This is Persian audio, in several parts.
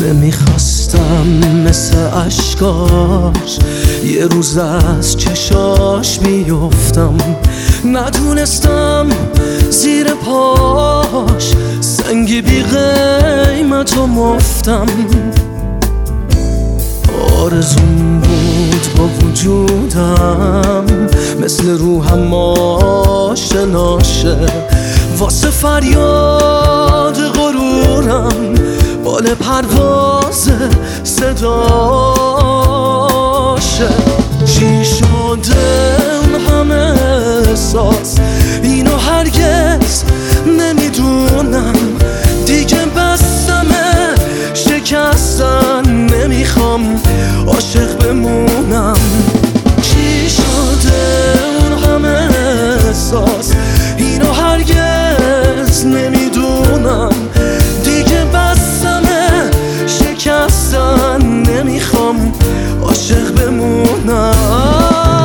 نمیخواستم مثل اشکاش یه روز از چشاش بیفتم، ندونستم زیر پاش سنگی بی قیمت و مفتم. آرزوم بود با وجودم مثل روحم آشناشه، واسه فریاد غرورم بال پرواز صداشه. چی شده اون همه احساس، اینو هرگز نمیدونم. دیگه بسمه شکستن، نمیخوام عاشق بمونم. چی شده اون همه احساس، اینو هرگز نمیدونم. دیگه بسمه شکستن، نمیخوام عاشق بمونم.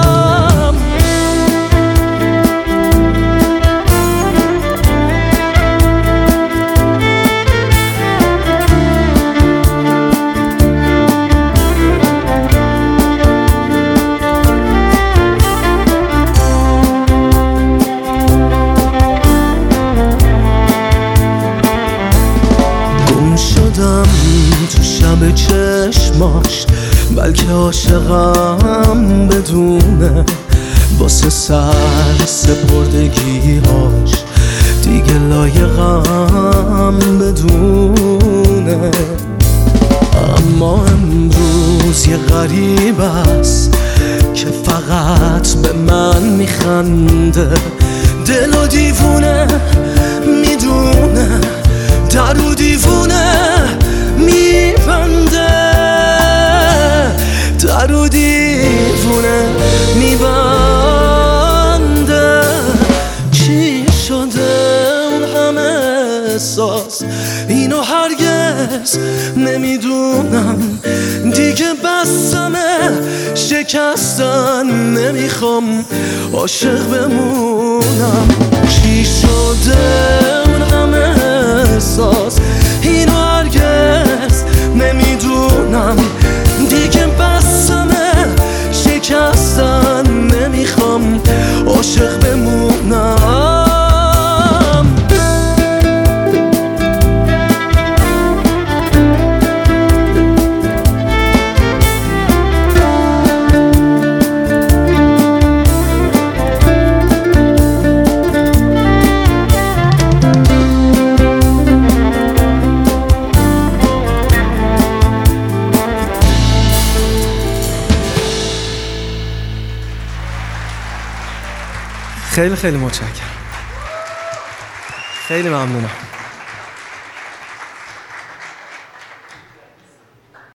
تو شب چشماش بلکه عاشقم بدونه، واسه سر سپردگیهاش دیگه لایقم بدونه. اما امروز یه غریب است که فقط به من میخنده، دل و دیوونه میدونه، در و دیوونه میبنده، در و دیوونه میبنده. چی شده اون همه احساس، اینو هرگز نمیدونم. دیگه بسمه شکستن، نمیخوام عاشق بمونم. چی شده اون همه احساس، اینو هرگز نمیدونم. دیگه بسمه شکستن، نمیخوام عاشق بمونم. خیلی متشکرم، خیلی ممنونم.